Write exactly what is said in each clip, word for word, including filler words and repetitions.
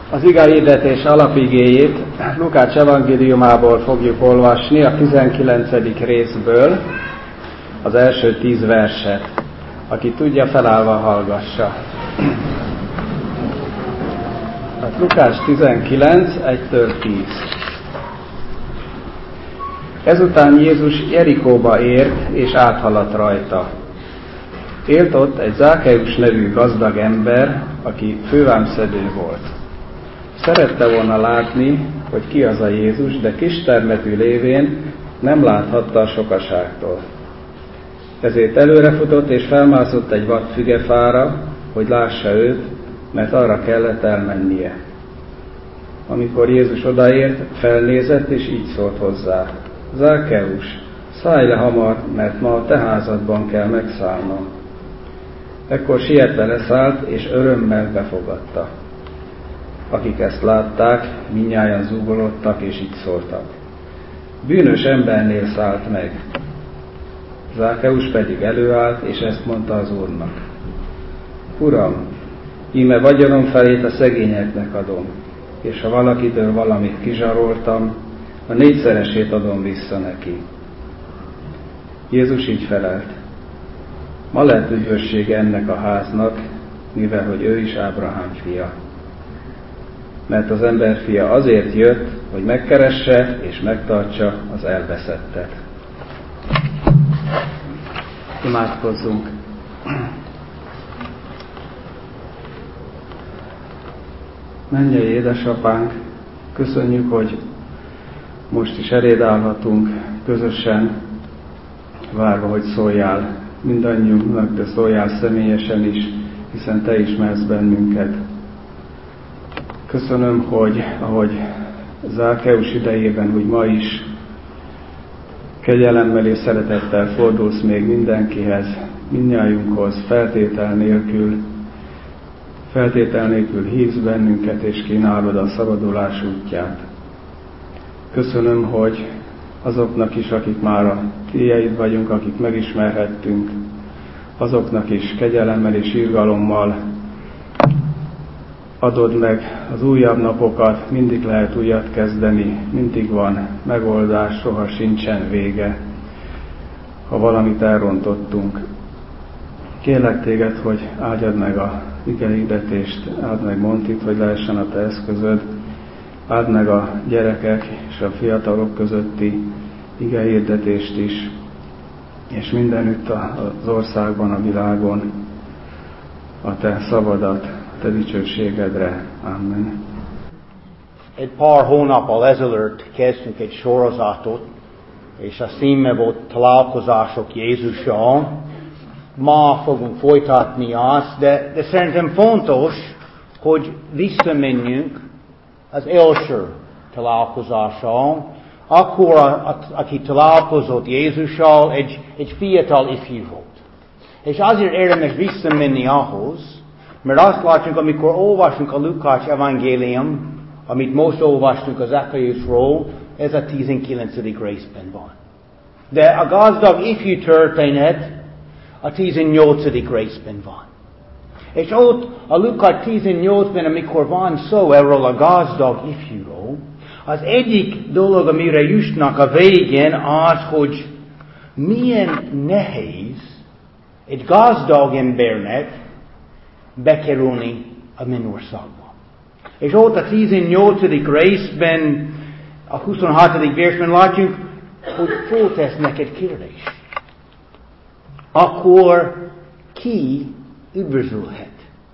Az igehirdetés alapigéjét Lukács evangéliumából fogjuk olvasni, a tizenkilencedik részből az első tíz verset. Aki tudja, felállva hallgassa. Tehát Lukács tizenkilenc, egytől tíz. Ezután Jézus Jerikóba ért, és áthaladt rajta. Élt ott egy Zákeus nevű gazdag ember, aki fővámszedő volt. Szerette volna látni, hogy ki az a Jézus, de kistermetű lévén nem láthatta a sokaságtól. Ezért előrefutott és felmászott egy vad fügefára, hogy lássa őt, mert arra kellett elmennie. Amikor Jézus odaért, felnézett és így szólt hozzá: Zákeus, szállj le hamar, mert ma a te házadban kell megszállnom. Ekkor sietve leszállt, és örömmel befogadta. Akik ezt látták, mindnyájan zúgolódtak, és így szóltak: bűnös embernél szállt meg. Zákeus pedig előállt, és ezt mondta az Úrnak: Uram, íme vagyonom felét a szegényeknek adom, és ha valakitől valamit kizsaroltam, a négyszeresét adom vissza neki. Jézus így felelt: ma lett üdvössége ennek a háznak, mivel hogy ő is Ábrahám fia. Mert az emberfia azért jött, hogy megkeresse és megtartsa az elveszettet. Imádkozzunk! Mennyei édesapánk, köszönjük, hogy most is eléd állhatunk közösen, várva, hogy szóljál mindannyiunknak, de szóljál személyesen is, hiszen te ismersz bennünket. Köszönöm, hogy ahogy Zákeus idejében, úgy ma is kegyelemmel és szeretettel fordulsz még mindenkihez, mindnyájunkhoz, feltétel nélkül, feltétel nélkül hívsz bennünket, és kínálod a szabadulás útját. Köszönöm, hogy azoknak is, akik már a tiéd vagyunk, akik megismerhettünk, azoknak is kegyelemmel és irgalommal adod meg az újabb napokat, mindig lehet újat kezdeni, mindig van megoldás, soha sincsen vége, ha valamit elrontottunk. Kérlek téged, hogy áldjad meg a igehirdetést, áld meg Montit, hogy lehessen a te eszközöd, áld meg a gyerekek és a fiatalok közötti igehirdetést is, és mindenütt az országban, a világon a te szavadat, a te dicsőségedre. Amen. Egy pár hónappal ezelőtt kezdtünk egy sorozatot, és a címe volt Találkozások Jézussal. Ma fogunk folytatni azt, de, de szerintem fontos, hogy visszamenjünk az első találkozással. Akkor, a, a, aki találkozott Jézussal, egy, egy fiatal ifjú volt. És azért érdemes visszamenni ahhoz, mert azt látjuk, amikor olvasunk a Lukács evangélium, amit most olvastunk az Zákeusról, ez a tizenkilencedik részben van. De a gazdag ifjú történet a tizennyolcadik részben van. És ott a Lukács tizennyolcban, amikor van szó erről a gazdag ifjúról, az egyik dolog, amire jutnak a végén az, hogy milyen nehéz egy gazdag embernek bekerülni a mennyországba. És ott a tizennyolcadik részben, a huszonhatodik versben látjuk, hogy föltesznek egy kérdést. Akkor ki üdvözülhet?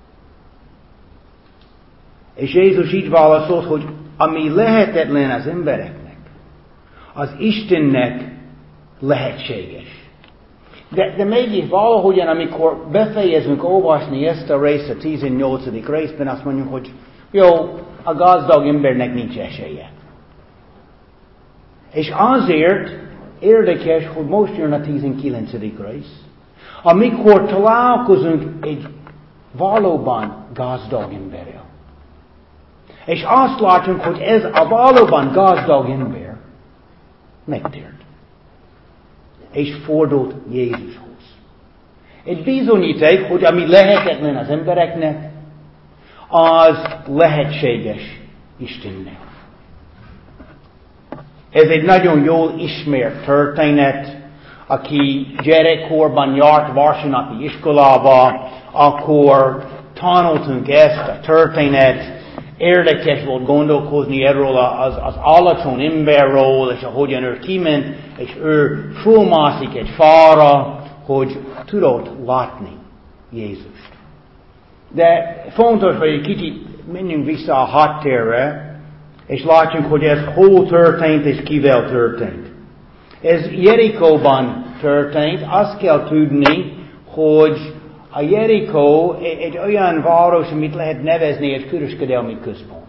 És Jézus így válaszolt, hogy ami lehetetlen az embereknek, az Istennek lehetséges. De, de mégis valahogyan, amikor befejezünk olvasni ezt a részt, a tizennyolcadik részben, azt mondjuk, hogy jó, a gazdag embernek nincs esélye. És azért érdekes, hogy most jön a tizenkilencedik rész, amikor találkozunk egy valóban gazdag emberrel. És azt látunk, hogy ez a valóban gazdag ember megtért. És fordult Jézushoz. Egy bizonyíték, hogy ami lehetetlen az embereknek, az lehetséges Istennek. Ez egy nagyon jól ismert történet. Aki gyerekkorban járt vasárnapi iskolába, akkor tanultunk ezt a történet. Érdekes volt gondolkozni erről az, az alacsony emberről, és ahogyan ő kiment, és ő fölmászik egy fára, hogy tudott látni Jézust. De fontos, hogy egy kicsit menjünk vissza a háttérre, és látjunk, hogy ez hol történt, és kivel történt. Ez Jerikóban történt. Azt kell tudni, hogy a Jerikó egy olyan város, amit lehet nevezni egy kereskedelmi központ.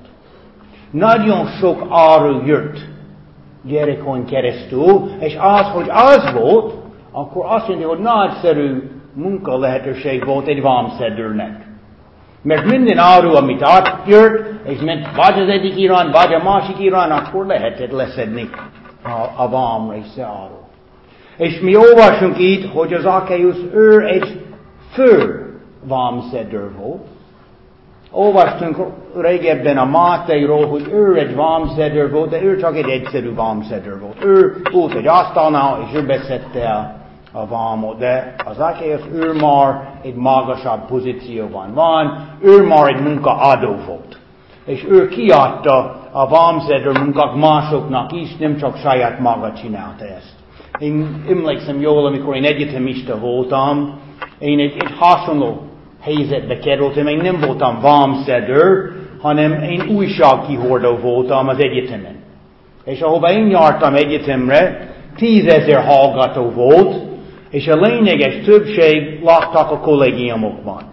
Nagyon sok áru jött Jerikón keresztül, és az, hogy az volt, akkor azt mondja, hogy nagyszerű munka lehetőség volt egy vámszedőnek. Mert minden áru, amit átjött, és ment vagy az egyik irány, vagy a másik irány, akkor lehetett leszedni a, a vám része áru. És mi olvasunk itt, hogy az Zakkéusz ő egy fő vámszedő volt. Olvastunk régebben a Mátéról, hogy ő egy vámszedő volt, de ő csak egy egyszerű vámszedő volt. Ő volt egy asztalnál, és ő beszedte el a vámot, de az Zakkéusz ő már egy magasabb pozícióban van, ő már egy munkaadó volt. És ő kiadta a vámszedő munkát másoknak is, nem csak saját maga csinálta ezt. Én emlékszem jól, amikor én egyetemista voltam, én egy, egy hasonló helyzetbe kerültem, én nem voltam vámszedő, hanem én újságkihordó voltam az egyetemen. És ahova én jártam egyetemre, tízezer hallgató volt, és a lényeges többség laktak a kollégiumokban.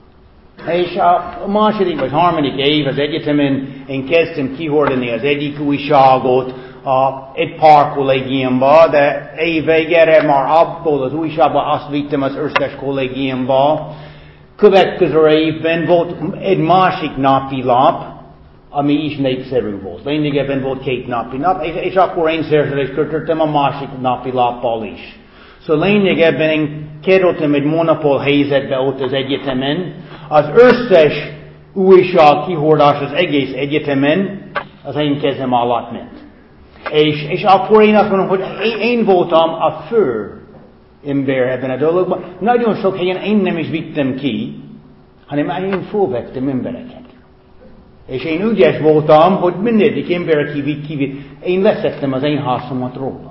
És a második vagy harmadik év az egyetemen én kezdtem kihordani az egyik újságot a, egy pár kollégiumba, de év végére már abból az újságba azt vittem az összes kollégiumba. Következő évben volt egy másik napi lap, ami is népszerű volt. Lényegében volt két napi nap, és, és akkor én szerződést kötöttem a másik napi lappal is. Szóval lényegében én kerültem egy monopól helyzetbe ott az egyetemen. Az összes újság kihordás az egész egyetemen az én kezem alatt ment. És, és akkor én azt mondom, hogy én, én voltam a fő ember ebben a dologban. Nagyon sok helyen én nem is vittem ki, hanem én fölvettem embereket. És én ügyes voltam, hogy mindegyik ember, aki vitt, kivitt, én leszettem az én házamat róla.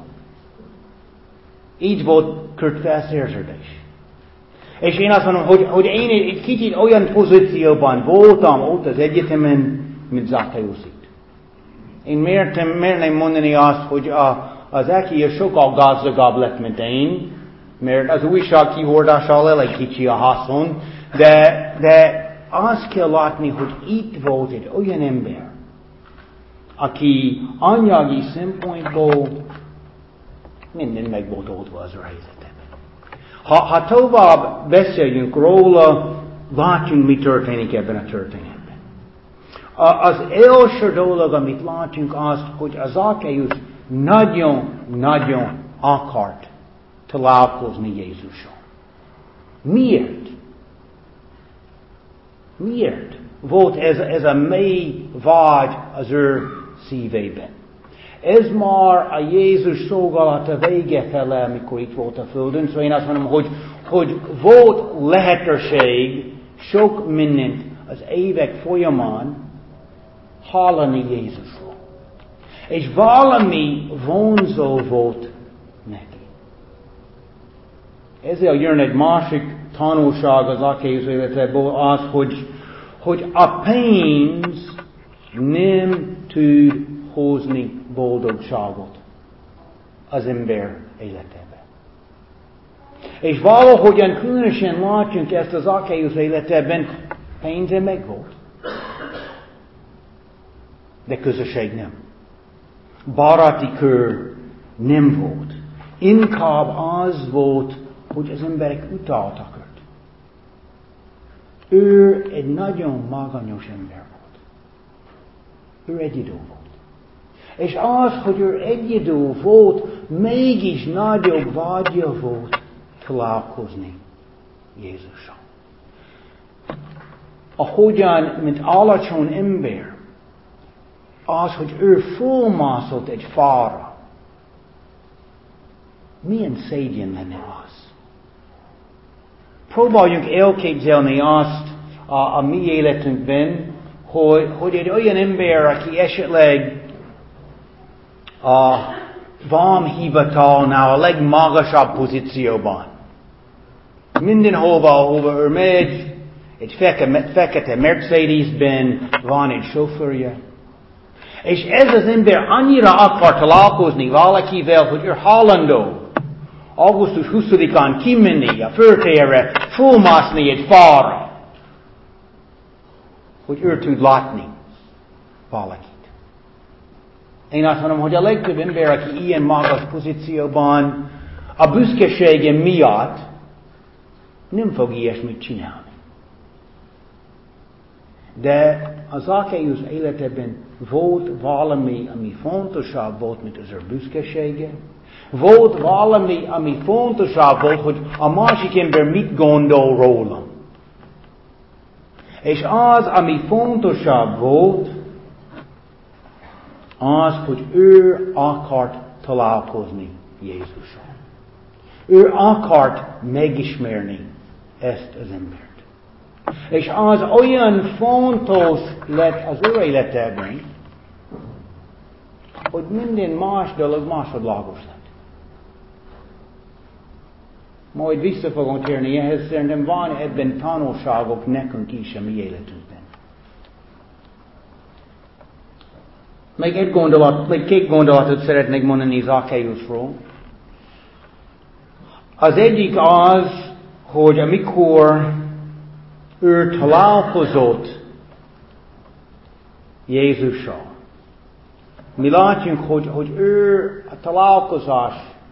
Így volt kötve a szerződés. És én azt mondom, hogy, hogy én egy kicsit olyan pozícióban voltam ott az egyetemen, mint Zakkéusz itt. Én mértem, merném mondani azt, hogy a, az Zakkéusz sokkal gazdagabb lett, mint én, mert az újság kihordással elég kicsi a haszon, de, de azt kell látni, hogy itt volt egy olyan ember, aki anyagi szempontból minden meg volt oldva az a helyzetben. Ha, ha tovább beszéljünk róla, látjunk, mi történik ebben a történetben. A, az első dolog, amit látunk, az, hogy az Zakkéusz nagyon-nagyon akart találkozni Jézussal. Miért? Miért volt ez, ez a mély vágy az ő szívében? Ez már a Jézus szolgálata vége fele, amikor itt volt a földön. Szóval én azt mondom, hogy, hogy volt lehetőség sok mindent az évek folyamán hallani Jézusról. És valami vonzó volt neki. Ezzel jön egy másik tanulság az Zakkéusz életéből az, hogy, hogy a pénz nem tud hozni boldogságot az ember életében. És valahogyan különösen látjunk ezt az Zakkéusz életében, pénze meg volt. De közösség nem. Baráti kör nem volt. Inkább az volt, hogy az emberek utáltak őt. Ő egy nagyon magányos ember volt. Ő egyedül volt. És az, hogy ő egyedül volt, mégis nagyobb vágya volt találkozni Jézussal. ahogyan, mint alacsony ember, az, hogy ő fölmászott egy fára. Milyen szégyen lenne az? Próbáljunk elképzelni azt a, a mi életünkben, hogy, hogy egy olyan ember, aki esetleg a vámhivatalnál a legmagasabb pozícióban, mindenhova, ahova ő megy, egy fekete, fekete Mercedesben van egy sofőrje, és ez az ember annyira akar találkozni valakivel, hogy ő hajlandó augusztus huszadikán kimenni a föltérre, fölmászni egy fára, hogy ő tud látni valakit. Én azt mondom, hogy a legtöbb ember, aki ilyen magas pozícióban, a büszkesége miatt nem fog ilyesmit csinálni. De az Zakkéusz életében volt valami, ami fontosabb volt, mint az ő büszkesége. Volt valami, ami fontosabb volt, hogy a másik ember mit gondol rólam. És az, ami fontosabb volt, az, hogy ő akart találkozni Jézussal. Ő akart megismerni ezt az embert. És az olyan fontos lett az ő életében, hogy minden más dolog másodlagos lett. Majd vissza fogunk térni ehhez, szerintem van ebben tanulságok nekünk is a mi életünkben. Még egy gondolat, még két gondolatot szeretnék mondani Zakkéuszról. Az egyik az, hogy amikor ő találkozott Jézussal, mi látjunk, hogy, hogy ő a találkozás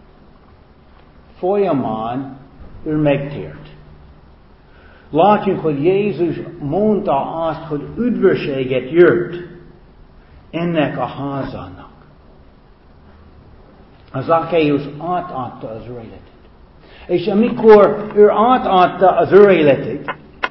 folyamán ő megtért. Látjunk, hogy Jézus mondta azt, hogy üdvösséget jött ennek a házának. A Zakkéusz átadta az ő életét. És amikor ő átadta az ő életét,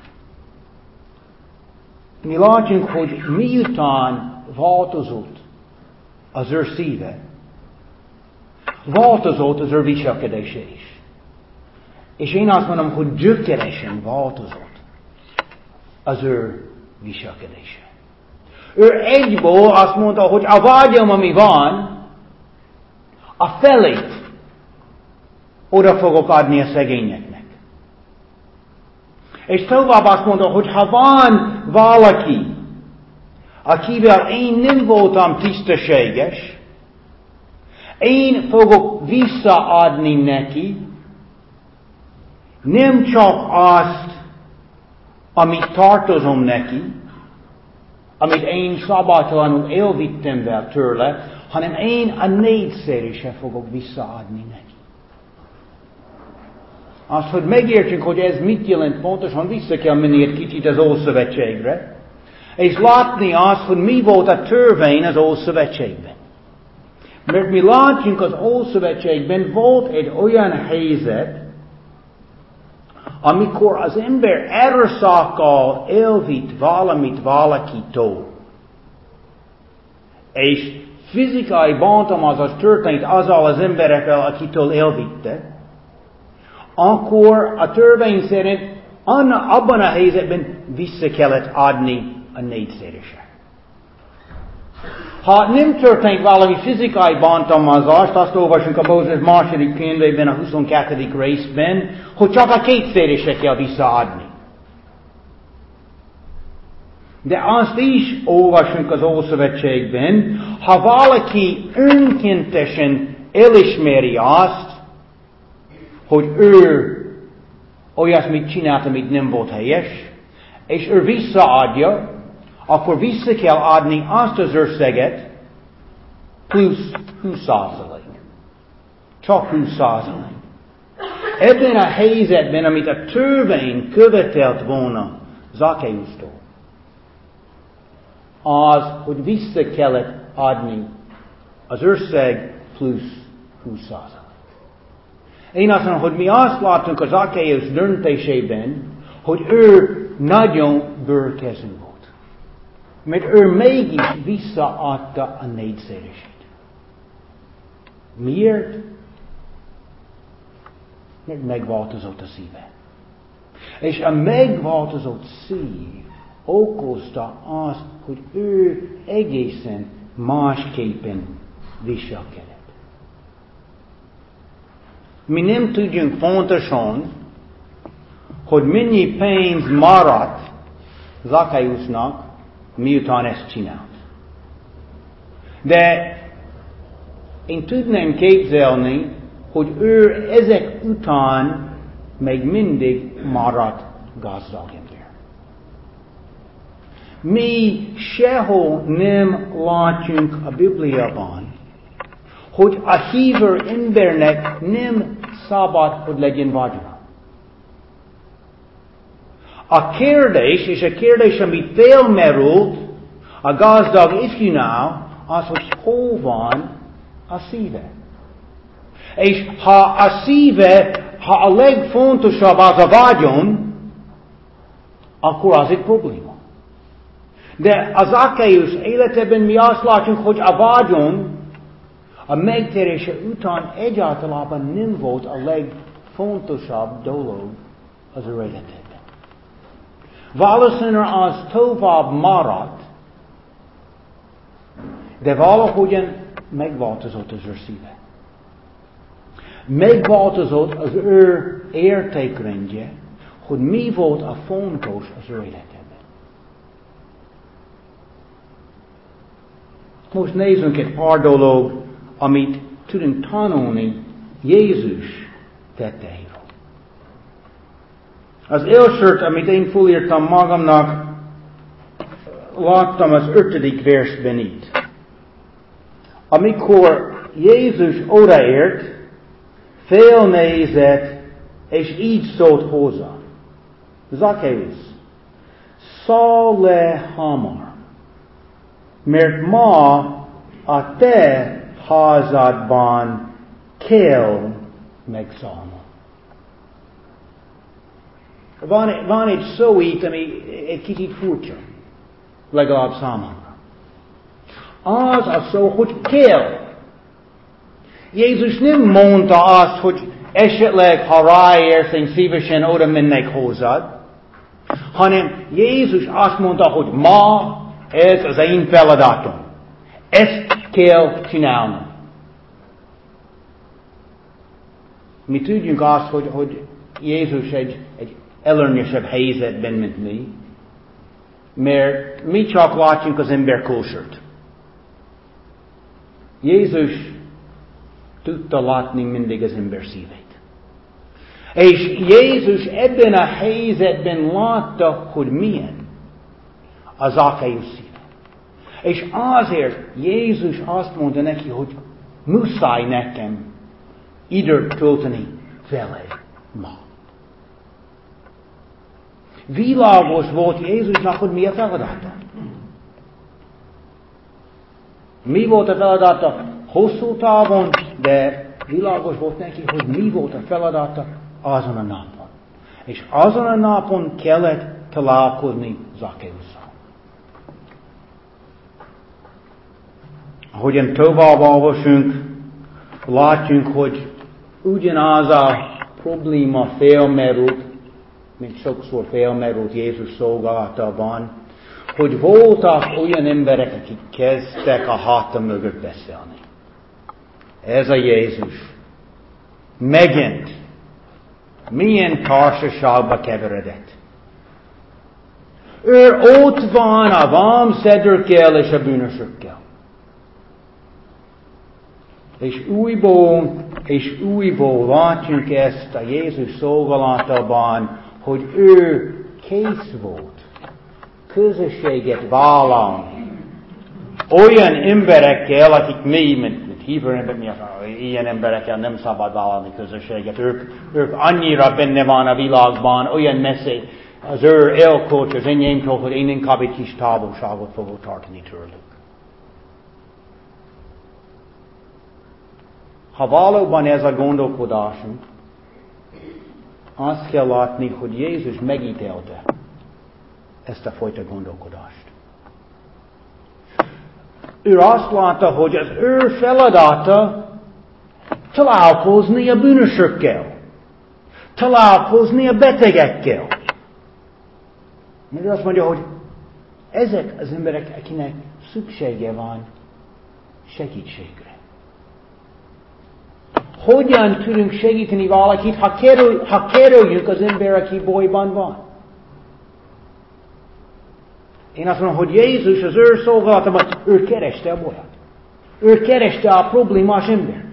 mi látjunk, hogy miután változott az ő szíve, változott az ő viselkedése is. És én azt mondom, hogy gyökeresen változott az ő viselkedése. Ő egyből azt mondta, hogy a vágyam, ami van, a felét oda fogok adni a szegényeknek. És tovább azt mondta, hogy ha van valaki, akivel én nem voltam tisztességes, én fogok visszaadni neki, nem csak azt, amit tartozom neki, amit én szabadtalanul elvittem vel tőle, hanem én a négyszerese fogok visszaadni neki. Azt, hogy megértsük, hogy ez mit jelent pontosan, vissza kell menni egy kicsit az Ószövetségre, és látni azt, hogy mi volt a törvény az Ószövetségben. Mert mi látjunk az Ószövetségben volt egy olyan helyzet, amikor az ember erőszakkal elvitt valamit valakitől, és fizikai bántalmazás történt azzal az emberekkel, akitől elvitte, akkor a törvény szerint abban a helyzetben vissza kellett adni a négyszerese. Ha nem történt valami fizikai bántalmazást, azt olvasunk a Mózes második könyvében, a huszonkettedik részben, hogy csak a kétszerese kell visszaadni. De azt is olvasunk az Ószövetségben, ha valaki önkéntesen elismeri azt, hogy ő olyasmit csinált, amit nem volt helyes, és ő visszaadja, akkor vissza kell adni azt az összeget, plusz húsz százalék. Csak húsz százalék. Ebben a helyzetben, amit a törvény követelt volna Zakkéusztól, az, hogy vissza kellett adni az összeg plusz húsz százalék. Én azt mondom, hogy mi azt látunk az Zakkéusz döntésében, hogy ő nagyon bőrkezű volt. Mert ő mégis visszaadta a négyszeresét. Miért? Mert megváltozott a szíve. És a megváltozott szív okozta azt, hogy ő egészen másképpen viselkedett. Mi nem tudjunk pontosan, hogy mennyi pénz maradt Zakkeusnak, miután ezt csinált. De én tudnám képzelni, hogy ő ezek után még mindig maradt gazdag ember. Mi sehol nem látjunk a Bibliában, hogy a hívő embernek nem szabad, hogy legyen vagyona. A kérdés, és a kérdés, ami felmerült a gazdag ifjúnál, az, hogy hol van a szíve. És ha a szíve, ha a legfontosabb az a vagyon, akkor az egy probléma. De az Zakkeus életében mi azt látjuk, hogy a vagyon a megtérése után egyáltalában nem volt a legfontosabb dolog az ő életében. Valószínűleg az tovább maradt, de valahogyan megváltozott az ő szíve. Megváltozott az ő értékrendje, hogy mi volt a fontos az ő életében. Most nézzünk egy pár dolog, amit tudunk tanulni Jézus tetteiről. Az elsőt, amit én fölírtam magamnak, láttam az ötödik versben itt. Amikor Jézus odaért, felnézett, és így szólt hozzá. Zakkeus, szállj le hamar, mert ma a te házadban kell megszállnom. Van, van egy szó itt, ami egy kicsit furcsa, legalább számomra. Az a szó, hogy kell. Jézus nem mondta azt, hogy esetleg, ha ráérsz, én szívesen oda mennék hozzád, hanem Jézus azt mondta, hogy ma ez az én feladatom. Ezt kell csinálnom. Mi tudjuk azt, hogy, hogy Jézus egy, egy előnyösebb helyzetben, mint mi, mert mi csak látjuk az ember kósert. Jézus tudta látni mindig az ember szívét. És Jézus ebben a helyzetben látta, hogy milyen a Zakkeus szíve. És azért Jézus azt mondta neki, hogy muszáj nekem időt tölteni vele ma. Világos volt Jézusnak, hogy mi a feladata. Mi volt a feladata? Hosszú távon, de világos volt neki, hogy mi volt a feladata azon a napon. És azon a napon kellett találkozni Zakkeusszal. Ahogyan tovább olvasunk, látjunk, hogy ugyanaz a probléma felmerült, mint sokszor felmerült Jézus szolgálatában, hogy voltak olyan emberek, akik kezdtek a háta mögött beszélni. Ez a Jézus megint milyen társaságba keveredett. Ő ott van a vámszedőkkel és a bűnösökkel. És újból és újból látjuk ezt a Jézus szolgálatában, hogy ő kész volt közösséget vállalni olyan emberekkel, akik mi, mint, mint hívő ember, mi az, ilyen emberekkel nem szabad vállalni közösséget. Ők, ők annyira benne van a világban, olyan messze az ő elkocs az enyémtől, hogy én inkább egy kis távolságot fogok tartani tőlük. Ha valóban ez a gondolkodásunk, azt kell látni, hogy Jézus megítélte ezt a fajta gondolkodást. Ő azt látta, hogy az ő feladata találkozni a bűnösökkel, találkozni a betegekkel. Mert ő azt mondja, hogy ezek az emberek, akinek szüksége van segítségre. Hogyan tudunk segíteni valakit, ha, kerül, ha kerüljünk az ember, aki bajban van? Én azt mondom, hogy Jézus az ő szolgálatában, ő kereste a bajat. Ő kereste a problémás embert.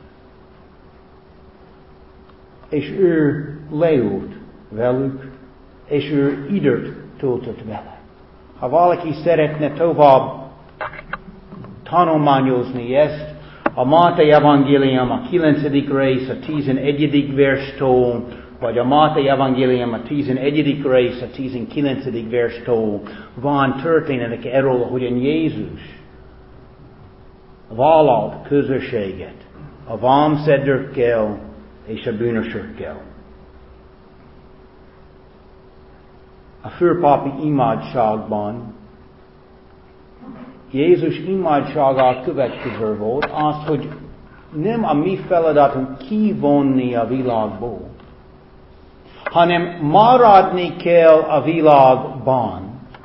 És ő leült velük, és ő időt töltött vele. Ha valaki szeretne tovább tanulmányozni ezt, a Máté evangélium a kilencedik rész a tizenegyedik verstől, vagy a Máté evangélium a tizenegyedik rész a tizenkilencedik verstől van történetek erről, hogyan Jézus vállalt közösséget a vámszedőkkel és a bűnösökkel. A főpápi imádságban Jézus imádsága következő volt, az, hogy nem a mi feladatunk kivonni a világból, hanem maradni kell a világban.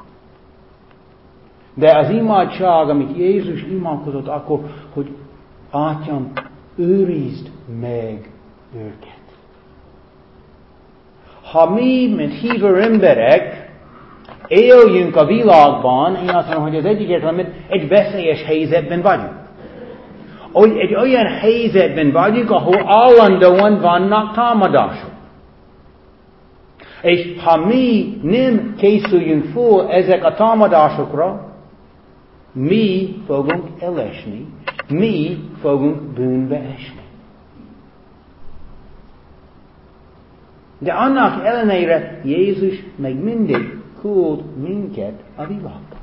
De az imádság, amit Jézus imádkozott akkor, hogy Atyám, őrizd meg őket. Ha mi, mint hívő emberek, éljünk a világban, én azt mondom, hogy az egyik értelemben egy veszélyes helyzetben vagyunk. Egy olyan helyzetben vagyunk, ahol állandóan vannak támadások. És ha mi nem készüljünk fel ezek a támadásokra, mi fogunk elesni, mi fogunk bűnbe esni. De annak ellenére Jézus meg mindig küld minket a világba.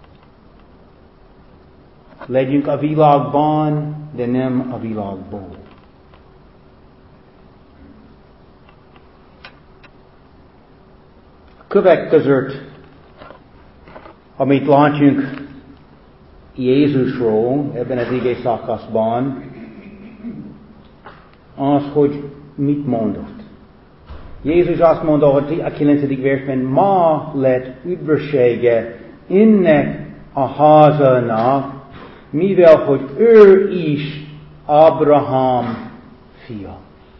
Legyünk a világban, de nem a világból. Következőt, amit látjunk Jézusról ebben az ige szakaszban, az, hogy mit mondott. Jézus azt mondta, hogy a kilencedik versben, ma lett üdvössége ennek a házának, mivel hogy ő is Ábrahám fia.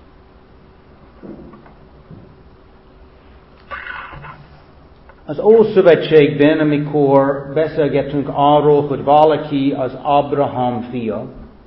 Az Ószövetségben, amikor beszélgetünk arról, hogy valaki az Ábrahám fia,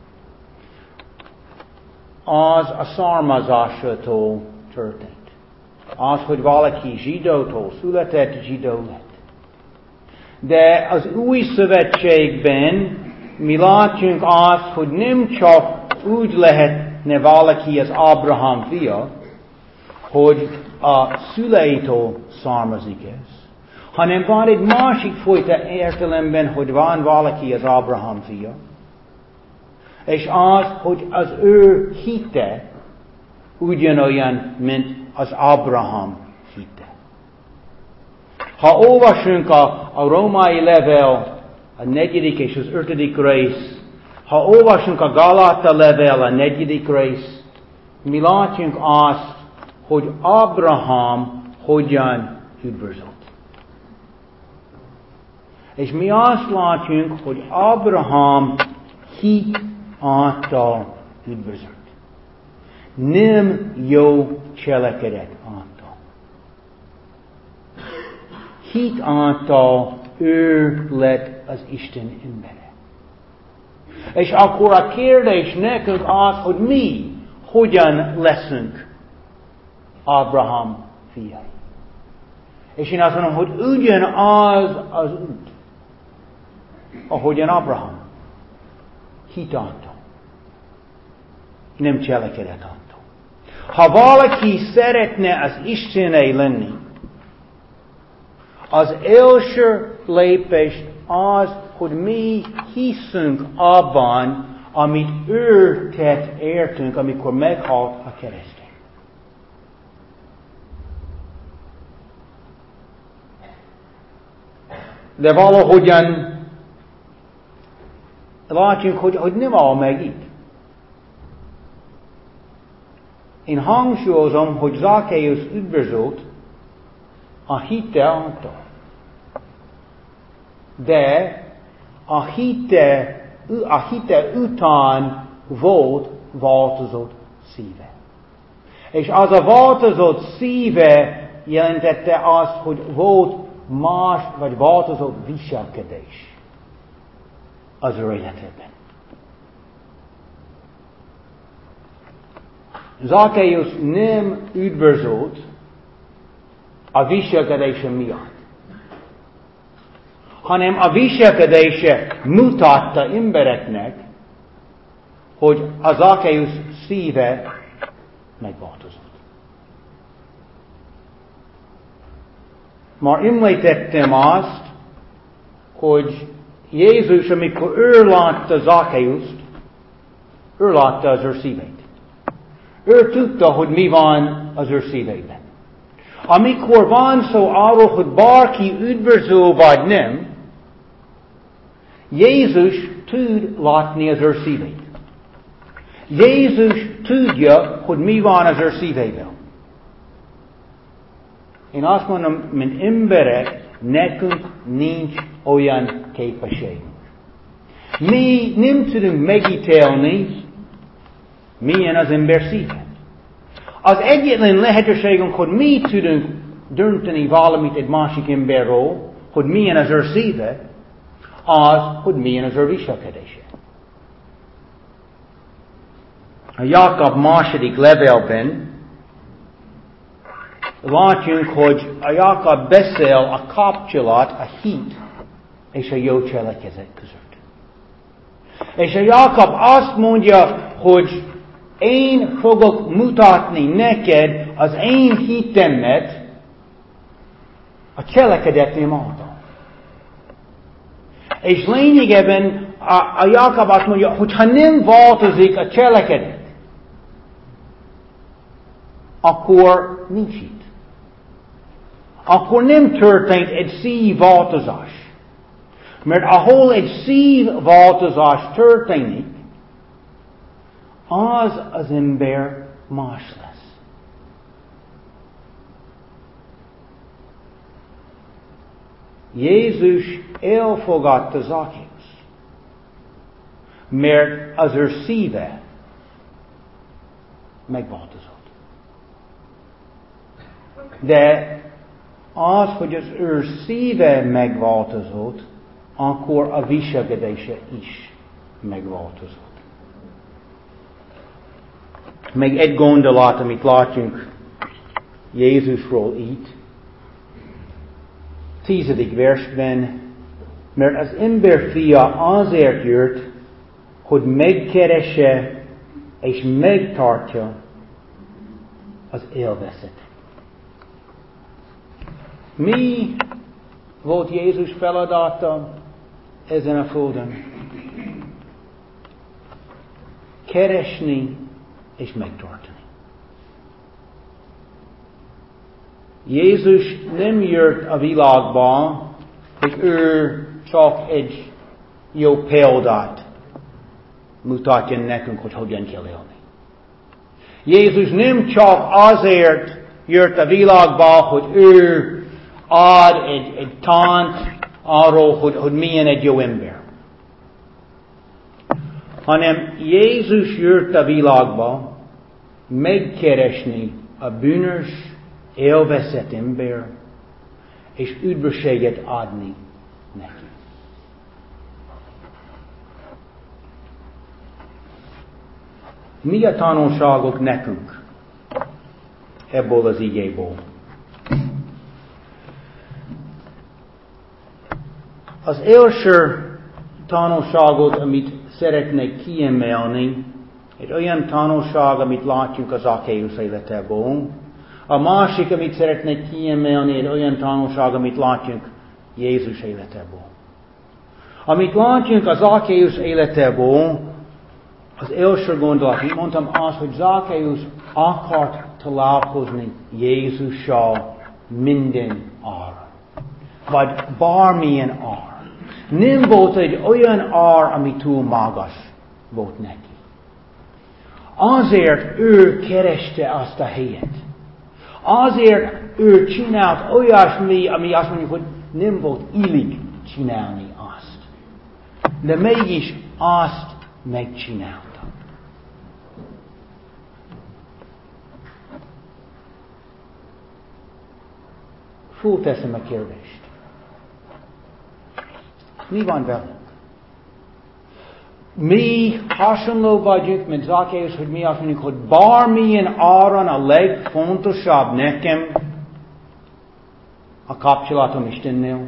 az a származásától történt. Az, hogy valaki zsidótól született, zsidó lett. De az Új Szövetségben mi látjunk azt, hogy nem csak úgy lehetne valaki az Ábrahám fia, hogy a szüleitől származik ez, hanem van egy másik fajta értelemben, hogy van valaki az Ábrahám fia, és az, hogy az ő hite ugyanolyan, mint az Ábrahám hite. Ha olvasunk a, a római levél, a negyedik és az ötödik rész, ha olvasunk a Gáláta levél, a negyedik rész, mi látjunk azt, hogy Ábrahám hogyan üdvözölt. És mi azt látjunk, hogy Ábrahám hit által üdvözölt. Nem jó cselekedet által. Hit által ő lett az Isten embere. És akkor a kérdés nekünk az, hogy mi hogyan leszünk Ábrahám fiai. És én azt mondom, hogy ugyanaz az út, ahogyan Ábrahám. Hit által. Nem cselekedet által. Ha valaki szeretne az Istené lenni, az első lépés az, hogy mi hiszünk abban, amit ő tett értünk, amikor meghalt a kereszten. De valahogyan látjunk, hogy, hogy nem áll meg itt. Én hangsúlyozom, hogy Zakeusz üdvözölt a hite által. De a hite, a hite után volt változott szíve. És az a változott szíve jelentette azt, hogy volt más, vagy változott viselkedés az ő életében. Zakeusz nem üdvözölt a viselkedése miatt, hanem a viselkedése mutatta embereknek, hogy a Zakeusz szíve megváltozott. Már említettem azt, hogy Jézus, amikor ő látta Zakeuszt, ő látta az ő szívét. Ő tudta, hogy mi van az ő szívében. Amikor van szó arról, hogy bárki üdvözlő vagy nem, Jézus tud látni az ő szívét. Jézus tudja, hogy mi van az ő szívében. Én azt mondom, mint emberek, nekünk nincs olyan képességünk. Mi nem tudunk megítélni, milyen az ember szíve. Az egyetlen lehetőségünk, hogy mi tudunk dönteni valamit egy másik emberről, hogy milyen az ő szíve, az, hogy milyen az ő viselkedése. A Jákob második levélben látjunk, hogy a Jákob beszél a kapcsolat, a hit és a jó cselekedet között. És a Jákob azt mondja, hogy én fogok mutatni neked az én hitemet a cselekedetem által. És lényegében a, a Jákob azt mondja, hogy ha nem változik a cselekedet, akkor nincs itt. Akkor nem történt egy szívváltozás. Mert ahol egy szívváltozás történik, az az ember más lesz. Jézus elfogadta Zakeusz, mert az ő szíve megváltozott. De az, hogy az ő szíve megváltozott, akkor a viselkedése is megváltozott. Még egy gondolat, amit látjunk Jézusról itt. Tizedik versben, mert az ember fia azért jött, hogy megkeresse és megtartja az élvezetet. Mi volt Jézus feladata ezen a földön? Keresni és megtartani. Jézus nem jött a világba, hogy ő csak egy jó példát mutatja nekünk, hogy hogyan kell élni. Jézus nem csak azért jött a világba, hogy ő ad egy, egy tant arról, hogy, hogy milyen egy jó ember. Hanem Jézus jött a világba megkeresni a bűnös, elveszett ember, és üdvösséget adni neki. Mi a tanulságok nekünk ebből az igéből? Az első tanulságot, amit szeretnék kiemelni, egy olyan tanulság, amit látjuk az Zakeusz életéből. A másik, amit szeretnék kiemelni, egy olyan tanulság, amit látjuk Jézus életéből. Amit látjuk az Zakeusz életéből, az első gondolat, mint mondtam, az, hogy Zakeusz akart találkozni Jézussal minden áron. vagy bármilyen ár. Nem volt egy olyan ár, ami túl magas volt neki. Azért ő kereste azt a helyet. Azért ő csinált olyasmi, ami azt mondjuk, hogy nem volt illik csinálni azt. De mégis azt megcsinálta. Fölteszem a kérdést. Mi van velünk? Mi hasonló vagyunk, mint Zakkeus, hogy mi azt mondjuk, hogy bármilyen áron a legfontosabb nekem a kapcsolatom Istennel.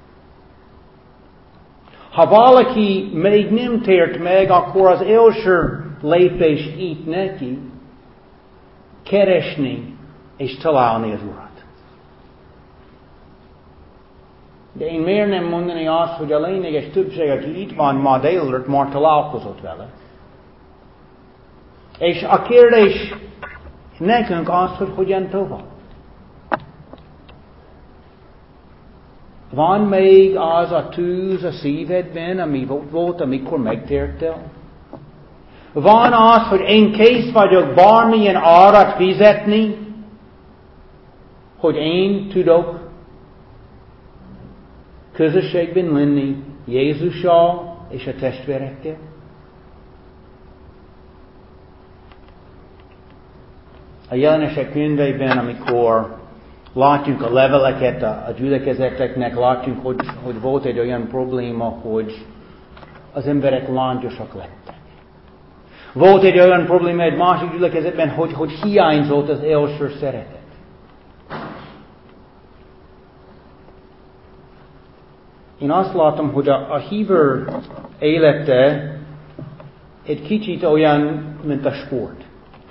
Ha valaki még nem tért meg, akkor az első lépés itt neki keresni és találni az Urat. De én miért nem mondani azt, hogy a lényeges többség, aki itt van ma délelőtt, már találkozott vele. És a kérdés nekünk az, hogy hogyan tovább. Van még az a tűz a szívedben, ami volt, amikor megtértél? Van az, hogy én kész vagyok bármilyen árat fizetni, hogy én tudok közösségben lenni Jézussal és a testvérekkel? A Jelenések könyvében, amikor látjuk a leveleket a, a gyülekezeteknek, látjuk, hogy, hogy volt egy olyan probléma, hogy az emberek lángyosak lettek. Volt egy olyan probléma egy másik gyülekezetben, hogy, hogy hiányzott az első szeretet. Én azt látom, hogy a, a hívő élete egy kicsit olyan, mint a sport.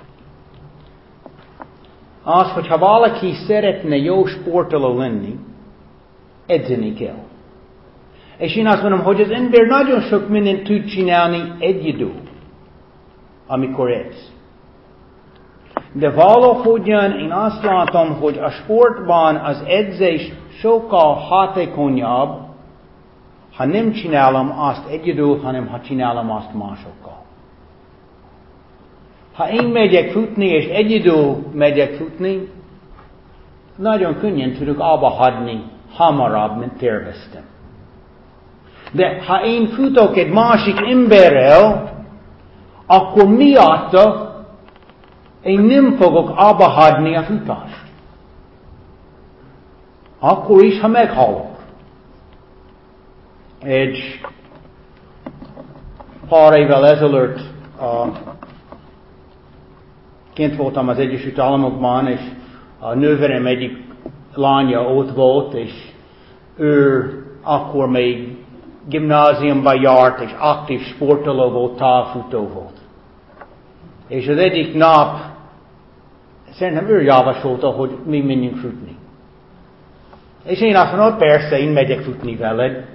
Az, hogyha valaki szeretne jó sportoló lenni, edzeni kell. És én azt mondom, hogy az ember nagyon sok mindent tud csinálni egyedül, amikor edz. De valahogyan én azt látom, hogy a sportban az edzés sokkal hatékonyabb, ha nem csinálom azt egyedül, hanem ha csinálom azt másokkal. Ha én megyek futni, és egyedül megyek futni, nagyon könnyen tudok abba hagyni hamarabb, mint terveztem. De ha én futok egy másik emberrel, akkor miatta én nem fogok abba hagyni a futást. Akkor is, ha meghalok. Egy pár évvel ezelőtt uh, kint voltam az Egyesült Államokban, és a nővérem egyik lánya ott volt, és ő akkor még gimnáziumba járt, és aktív sportoló volt, távfutó volt. És az egyik nap szerintem ő javasolta, hogy mi menjünk futni. És én azt mondom, persze, én megyek futni veled.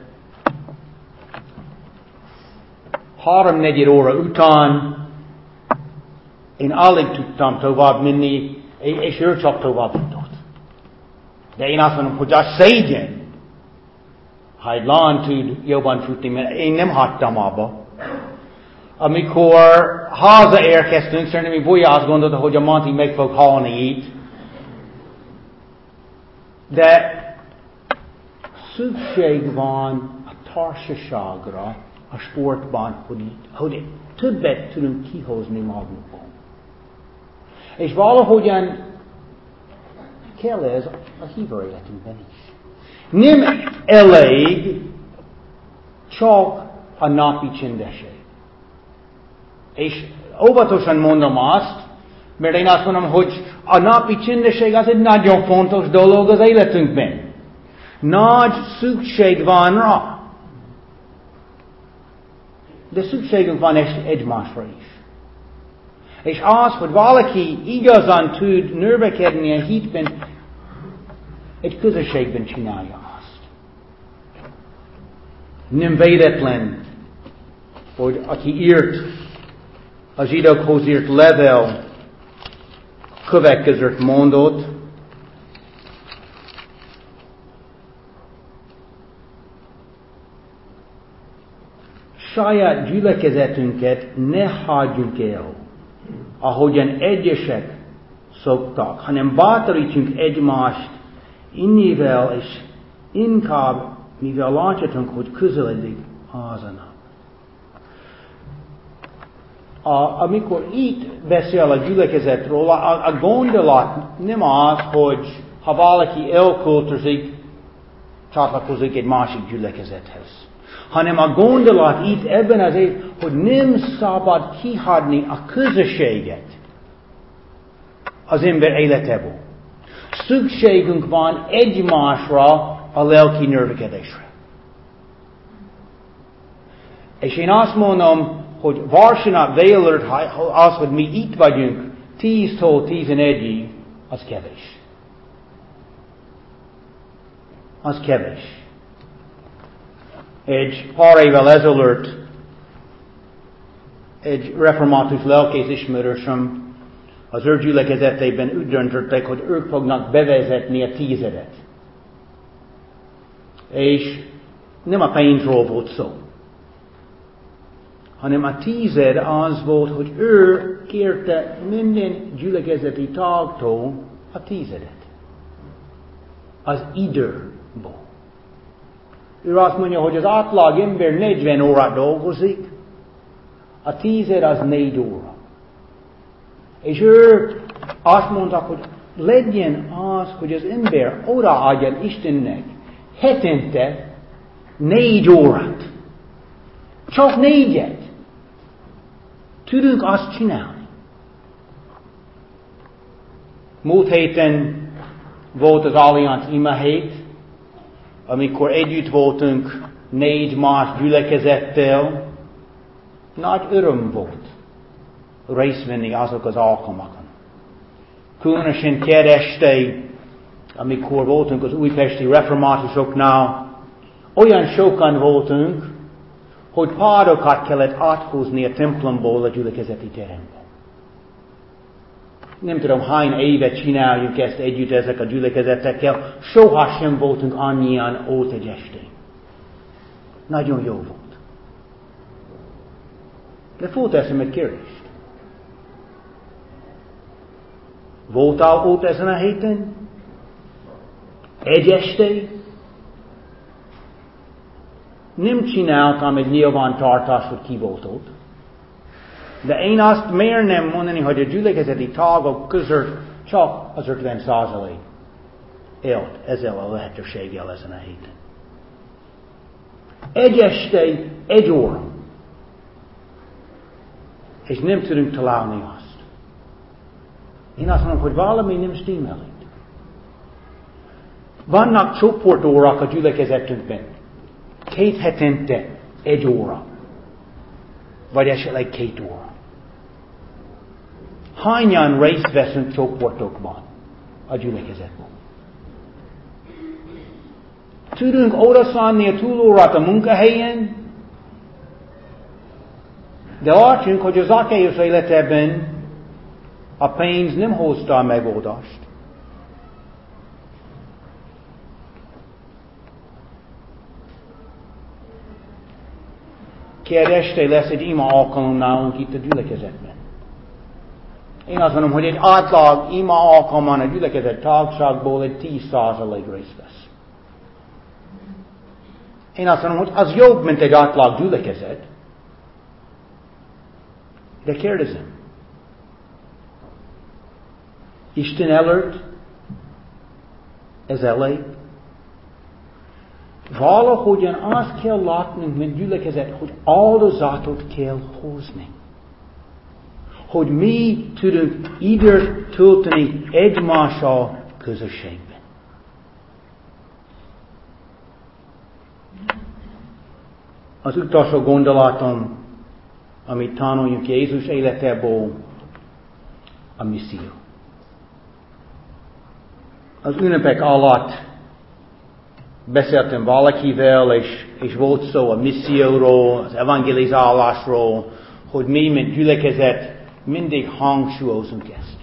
Három-negyed óra után én alig tudtam tovább menni, és ő csak tovább jutott. De én azt mondom, hogy az szégyen, ha egy lány tud jobban futni, mert én nem hagytam abba. Amikor hazaérkeztünk, szerintem én Bolya azt gondolta, hogy a Monty meg fog halni itt. De szükség van a társaságra, a sportban, hogy, hogy többet tudunk kihozni magunkból. És valahogyan kell ez a hívő életünkben is. Nem elég csak a napi csendesség. És óvatosan mondom azt, mert én azt mondom, hogy a napi csendesség az egy nagyon fontos dolog az életünkben. Nagy szükség van rá. De szükségünk van egymásra is. És az, hogy valaki igazán tud növekedni a hitben, egy közösségben csinálja azt. Nem véletlen, hogy aki írt, a zsidókhoz írt levél következőt mondott, saját gyülekezetünket ne hagyjuk el, ahogyan egyesek szoktak, hanem bátorítsunk egymást innivel, és inkább, mivel láthatunk, hogy közeledik az a nap. A, amikor itt beszél a gyülekezetről, a, a gondolat nem az, hogy ha valaki elköltözik, csatlakozik egy másik gyülekezethez. Hanem a gondolat itt ebben az évben, hogy nem szabad kihagyni a közösséget az ember életéből. Szükségünk van egymásra a lelki növekedésre. És én azt mondom, hogy vasárnap délelőtt az, hogy mi itt vagyunk tíztől tizenegyig, az kevés. Az kevés. Egy pár évvel ezelőtt egy református lelkész ismerősöm az ő gyülekezetében úgy döntöttek, hogy ők fognak bevezetni a tízedet. És nem a pénzről volt szó, hanem a tízed az volt, hogy ő kérte minden gyülekezeti tagtól a tízedet. Az időból. Ő azt mondja, hogy az átlag ember negyven órát dolgozik, a tízed az négy óra. És ő azt mondta, hogy legyen az, hogy az ember odaadjon Istennek hetente négy órát. Csak négyet. Tudunk azt csinálni. Múlt héten volt az Allianz ima hét, amikor együtt voltunk négy más gyülekezettel. Nagy öröm volt részt venni azok az alkalmakon. Különösen kedd este, amikor voltunk az újpesti reformátusoknál, olyan sokan voltunk, hogy párokat kellett áthozni a templomból a gyülekezeti terembe. Nem tudom, hány éve csináljuk ezt együtt ezek a gyülekezetekkel, soha sem voltunk annyian ott egy estén. Nagyon jó volt. De fölteszem egy kérdést. Voltál ott ezen a héten? Egy este? Nem csináltam egy nyilvántartást, hogy ki volt ott. De én azt merném mondani, hogy a gyülekezeti tagok között csak az ötven százalék élt ezzel a lehetőséggel ezen a héten. Egy este, egy óra. És nem tudunk találni azt. Én azt mondom, hogy valami nem stimmel itt. Vannak csoportórák a gyülekezetünkben. Két hetente egy óra. Vagy esetleg két óra. Hányan részt veszünk csoportokban a gyülekezetben? Tudunk odaszállni a túlórát a munkahelyen, de látjunk, hogy az Zakkéusz életében a pénz nem hozta a megoldást. Kedd este lesz egy ima alkalom nálunk itt a gyülekezetben. Én azt mondom, hogy egy átlag ima alkalman a gyülekezet tagságból egy tíz százalék részt vesz. Én azt mondom, hogy az jobb, mint egy átlag gyülekezet. De kérdezem. Isten előtt ez elég? Valahogyan azt kell látnunk, mint gyülekezet, hogy áldozatot kell hozni. Hogy mi tudunk időt tölteni egymással közösségben. Az utolsó gondolatom, amit tanuljuk Jézus életéből, a misszió. Az ünnepek alatt beszéltem valakivel, és, és volt szó a misszióról, az evangelizálásról, hogy mi, mint gyülekezet, mindig hangsúlyozunk ezt.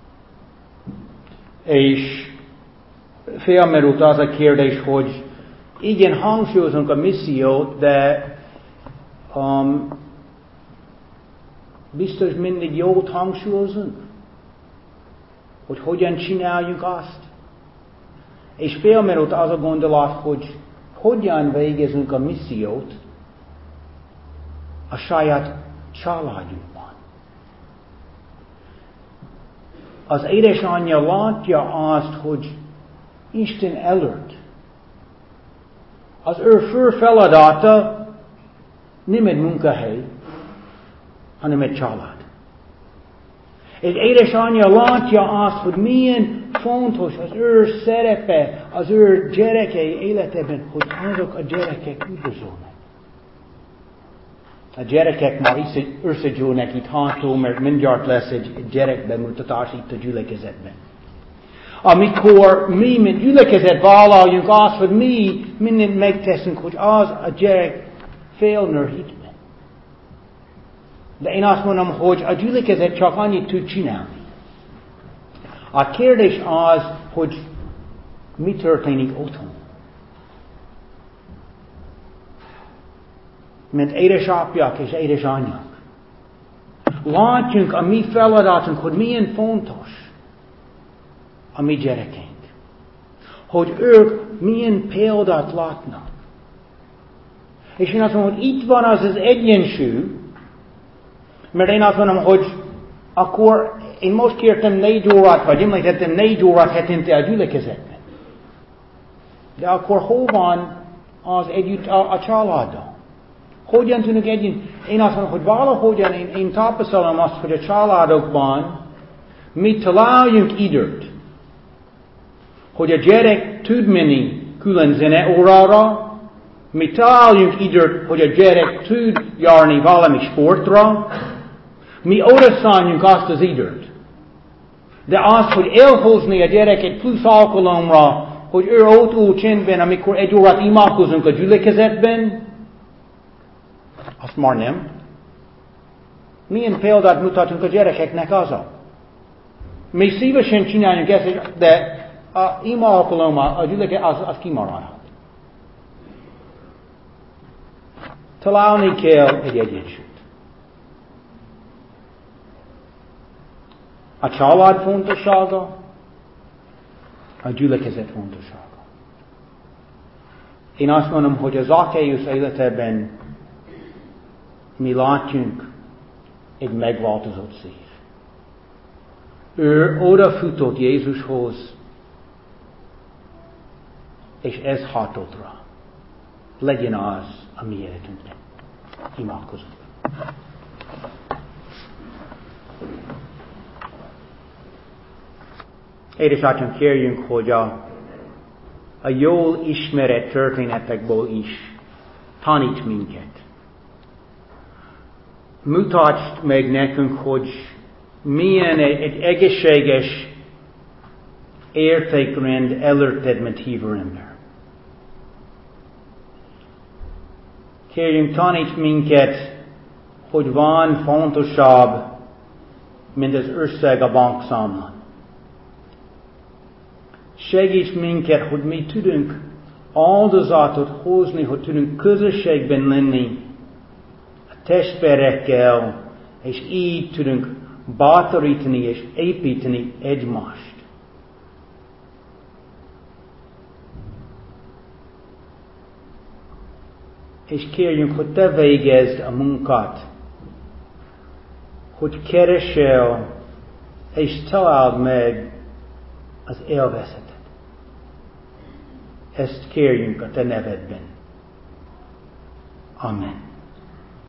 És felmerült az a kérdés, hogy igen, hangsúlyozunk a missziót, de Um, biztos mindig jót hangsúlyozunk, hogy hogyan csináljunk azt. És felmerült az a gondolat, hogy hogyan végezünk a missziót a saját családjunkban. Az édesanyja látja azt, hogy Isten előtt az ő fő feladata nem egy munkahely, hanem egy család. És édesanyja látja azt, hogy milyen fontos az ő szerepe, az ő gyerekei életében, hogy azok a gyerekek üdvözölnek. A gyerekek már összegyűlnek itt hátul, mert mindjárt lesz egy gyerekbemutatás itt a gyülekezetben. Amikor mi, mint gyülekezet vállaljunk azt, hogy mi mindent megteszünk, hogy az a gyerek felnő hitben. De én azt mondom, hogy a gyülekezet csak annyit tud csinálni. A kérdés az, hogy mi történik otthon. Mint édesapják és édesanyák. Látjunk a mi feladatunk, hogy milyen fontos a mi gyerekeink. Hogy ők milyen példát látnak. És én azt mondom, hogy itt van az az egyensúly, mert én azt mondom, hogy akkor én most kértem négy órát, vagy említettem négy órát hetente a gyülekezetben. De akkor hol van az együtt a, a családdal? Hogyan tudunk együtt? Én azt mondom, hogy valahogyan én, én tapasztalom azt, hogy a családokban mi találjunk időt, hogy a gyerek tud menni külön zeneórára, mi találjunk időt, hogy a gyerek tud járni valami sportra, mi odaszálljunk azt az időt. De az, hogy elhozni a gyereket plusz alkalomra, hogy ő ott ül csendben, amikor egy órát imádkozunk a gyülekezetben, azt már nem. Milyen példát mutatunk a gyerekeknek azzal? Mi szívesen csináljunk ezt, de a ima alkalommal a gyülekezet az, az kimaradhat. Találni kell egy egyensúlyt. A család fontossága, a gyülekezet fontossága. Én azt mondom, hogy az Zakkéusz életében mi látjunk egy megváltozott szív. Ő odafutott Jézushoz, és ez hatott rá. Legyen az a mi életünkben. Imádkozunk. Édesatyám, kérjünk, hogy a, a jól ismert történetekből is taníts minket. Mutasd meg nekünk, hogy milyen egy, egy egészséges értékrend előtted, mint hívő ember. Kérjünk, taníts minket, hogy van fontosabb, mint az összeg a bankszámlán. Segíts minket, hogy mi tudunk áldozatot hozni, hogy tudunk közösségben lenni a testvérekkel, és így tudunk bátorítani és építeni egymást. És kérjünk, hogy te végezd a munkát, hogy keresel és találd meg az élvezetet. Ezt kérjünk a te nevedben. Amen.